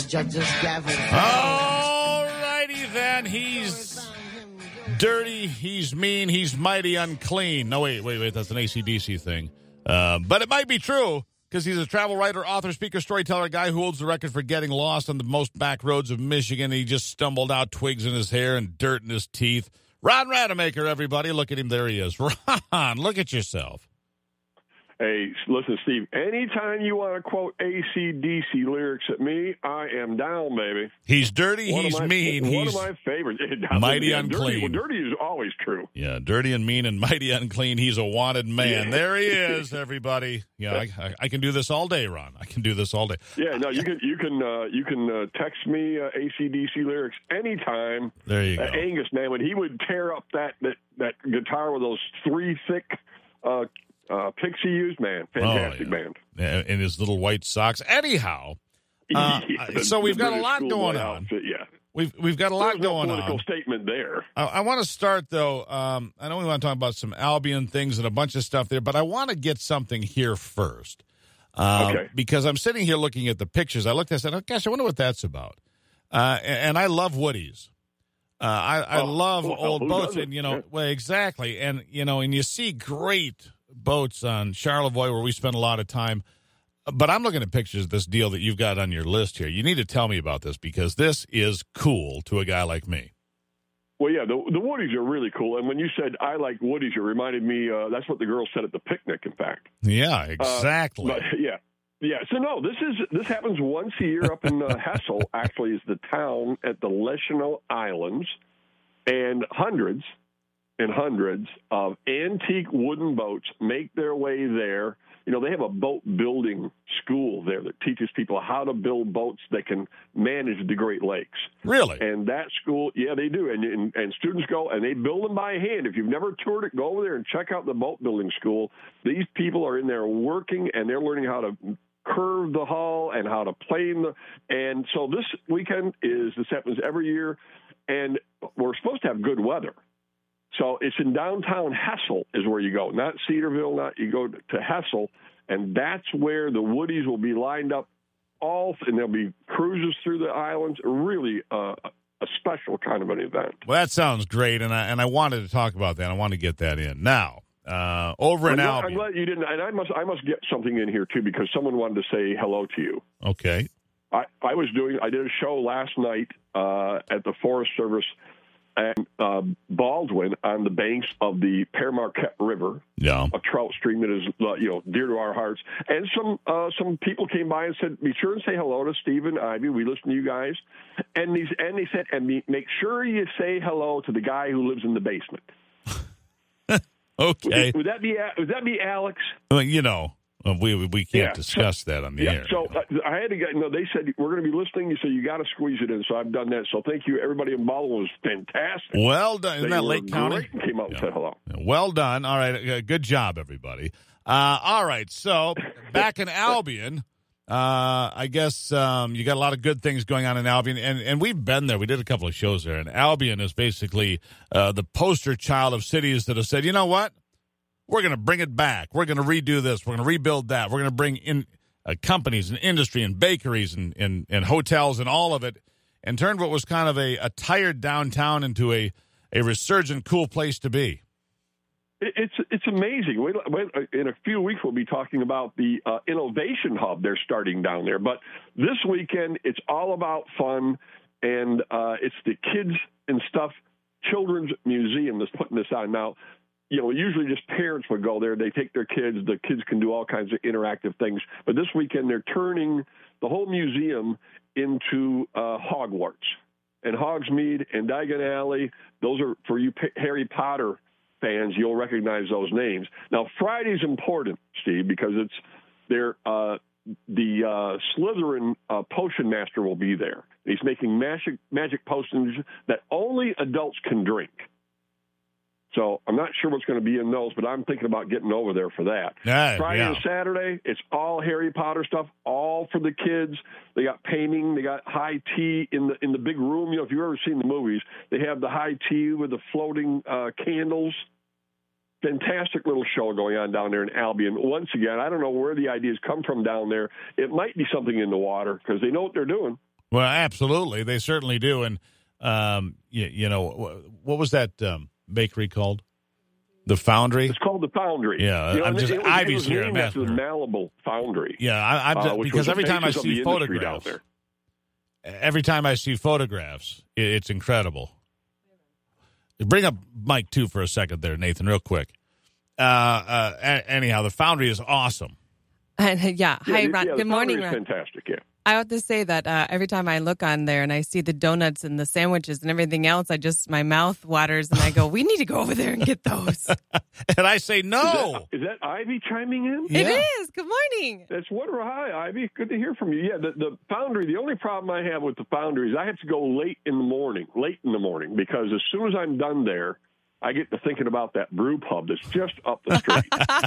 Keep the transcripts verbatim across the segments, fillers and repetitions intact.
judge's gavel. All righty then. He's dirty, he's mean, he's mighty unclean. No, wait, wait, wait. That's an A C D C thing. Uh, but it might be true because he's a travel writer, author, speaker, storyteller, guy who holds the record for getting lost on the most back roads of Michigan. He just stumbled out, twigs in his hair and dirt in his teeth. Ron Rademacher, everybody. Look at him. There he is. Ron, look at yourself. Hey, listen, Steve, anytime you want to quote A C D C lyrics at me, I am down, baby. He's dirty, one he's my, mean, one he's of my favorites. mighty yeah, unclean. Dirty, well, dirty is always true. Yeah, dirty and mean and mighty unclean. He's a wanted man. Yeah. There he is, everybody. Yeah, I, I, I can do this all day, Ron. I can do this all day. Yeah, no, you can you can uh, you can uh, text me uh, A C D C lyrics anytime. There you uh, go. Angus, man, when he would tear up that that, that guitar with those three thick uh, uh, picks he used, man, fantastic oh, yeah. band. Yeah, in his little white socks. Anyhow, uh, yeah, the, so we've got a British lot school going white on. Outfit, yeah. We've we've got a lot There's no going political on. statement there. I, I want to start though. Um, I know we want to talk about some Albion things and a bunch of stuff there, but I want to get something here first. Um, Okay. Because I'm sitting here looking at the pictures. I looked. I said, "Oh gosh, I wonder what that's about." Uh, and, and I love Woodies. Uh, I, I Oh, love well, old who boats, doesn't? and you know, Yeah. well, exactly, and you know, and you see great boats on Charlevoix where we spend a lot of time. But I'm looking at pictures of this deal that you've got on your list here. You need to tell me about this because this is cool to a guy like me. Well, yeah, the, the Woodies are really cool. And when you said I like Woodies, it reminded me uh, that's what the girls said at the picnic, in fact. Yeah, exactly. Uh, but, yeah. Yeah, so no, this is this happens once a year up in uh, Hessel, actually, is the town at the Leschenault Islands, and hundreds and hundreds of antique wooden boats make their way there. You know, they have a boat building school there that teaches people how to build boats that can manage the Great Lakes. Really? And that school, yeah, they do. And, and and students go and they build them by hand. If you've never toured it, go over there and check out the boat building school. These people are in there working and they're learning how to curve the hull and how to plane the. And so this weekend is, this happens every year, and we're supposed to have good weather. So it's in downtown Hessel is where you go, not Cedarville, not you go to Hessel, and that's where the Woodies will be lined up all, and there'll be cruises through the islands. Really uh, a special kind of an event. Well, that sounds great, and I and I wanted to talk about that. I want to get that in now. Uh, over in I'm glad, Albion. I'm glad you didn't, and I must I must get something in here too because someone wanted to say hello to you. Okay. I, I was doing I did a show last night uh, at the Forest Service and uh, Baldwin on the banks of the Pere Marquette River, Yeah. a trout stream that is uh, you know dear to our hearts. And some uh, some people came by and said, "Be sure and say hello to Steve and Ivy. We listen to you guys." And these and they said, "And be, make sure you say hello to the guy who lives in the basement." Okay. Would, would that be would that be Alex? Well, you know, uh, we we can't Yeah. discuss that on the Yeah, air. so uh, I had to get, no, they said, we're going to be listening, so you got to squeeze it in. So I've done that. So thank you. Everybody in Baldwin was fantastic. Well done. Isn't They that were Lake County? great and came out and Yeah. said hello. Well done. All right. Uh, good job, everybody. Uh, all right. So back in Albion, uh, I guess um, you got a lot of good things going on in Albion. And, and we've been there. We did a couple of shows there. And Albion is basically uh, the poster child of cities that have said, you know what? We're going to bring it back. We're going to redo this. We're going to rebuild that. We're going to bring in uh, companies and industry and bakeries and, and, and hotels and all of it and turn what was kind of a, a tired downtown into a, a resurgent, cool place to be. It, it's it's amazing. Wait, wait, in a few weeks, we'll be talking about the uh, innovation hub they're starting down there. But this weekend, it's all about fun, and uh, it's the Kids and Stuff Children's Museum that's putting this on. Now, you know, usually just parents would go there. They take their kids. The kids can do all kinds of interactive things. But this weekend, they're turning the whole museum into uh, Hogwarts. And Hogsmeade and Diagon Alley, those are, for you P- Harry Potter fans, you'll recognize those names. Now, Friday's important, Steve, because it's they're, uh, the uh, Slytherin uh, potion master will be there. He's making magic, magic potions that only adults can drink. So I'm not sure what's going to be in those, but I'm thinking about getting over there for that. Yeah, Friday yeah. and Saturday, it's all Harry Potter stuff, all for the kids. They got painting, they got high tea in the in the big room. You know, if you've ever seen the movies, they have the high tea with the floating uh, candles. Fantastic little show going on down there in Albion. Once again, I don't know where the ideas come from down there. It might be something in the water because they know what they're doing. Well, absolutely. They certainly do. And, um, you, you know, what was that um, bakery called? The Foundry? It's called the Foundry. Yeah, you know, I'm just, it was, Ivy's it was here. named after the Malibu Foundry. Yeah, I, I'm just, uh, because every time I see photographs, down there. every time I see photographs, it, it's incredible. Bring up Mike, too, for a second there, Nathan, real quick. Uh, uh, a- anyhow, the Foundry is awesome. And, yeah. Hi, yeah, Ron. yeah, Good morning, Ron. Ron. Fantastic, yeah. I have to say that uh, every time I look on there and I see the donuts and the sandwiches and everything else, I just, my mouth waters and I go, we need to go over there and get those. And I say no. Is that, is that Ivy chiming in? Yeah. It is. Good morning. That's wonderful. Hi, Ivy. Good to hear from you. Yeah, the, the Foundry, the only problem I have with the Foundry is I have to go late in the morning, late in the morning, because as soon as I'm done there, I get to thinking about that brew pub that's just up the street.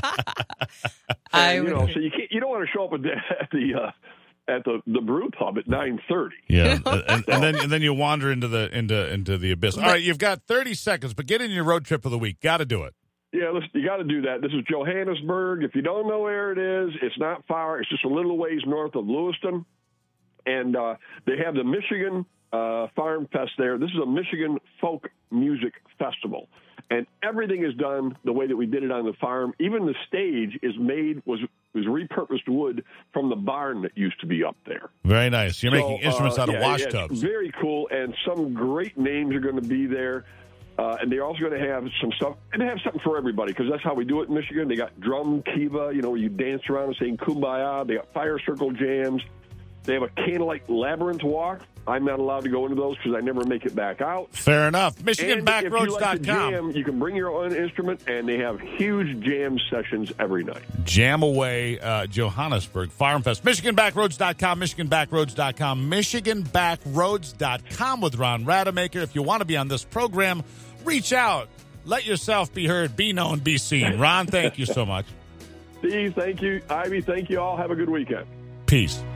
I and, you would know, agree. so you can't, you don't want to show up at the at the, uh, at the, the brew pub at nine thirty. Yeah, and, and then and then you wander into the into into the abyss. All right, you've got thirty seconds, but get in your road trip of the week. Got to do it. Yeah, listen, you got to do that. This is Johannesburg. If you don't know where it is, it's not far. It's just a little ways north of Lewiston. And uh, they have the Michigan uh, Farm Fest there. This is a Michigan folk music festival. And everything is done the way that we did it on the farm. Even the stage is made, was was repurposed wood from the barn that used to be up there. Very nice. You're So, making instruments uh, out of yeah, wash yeah, tubs. Very cool. And some great names are going to be there. Uh, and they're also going to have some stuff, and they have something for everybody, because that's how we do it in Michigan. They got drum kiva, you know, where you dance around and sing Kumbaya. They got fire circle jams. They have a candlelight labyrinth walk. I'm not allowed to go into those because I never make it back out. Fair enough. Michigan Back Roads dot com. And if you like to jam, you can bring your own instrument, and they have huge jam sessions every night. Jam away, uh, Johannesburg Farm Fest. Michigan Back Roads dot com, Michigan Back Roads dot com, Michigan Back Roads dot com with Ron Rademacher. If you want to be on this program, reach out. Let yourself be heard, be known, be seen. Ron, thank you so much. Steve, thank you. Ivy, thank you all. Have a good weekend. Peace.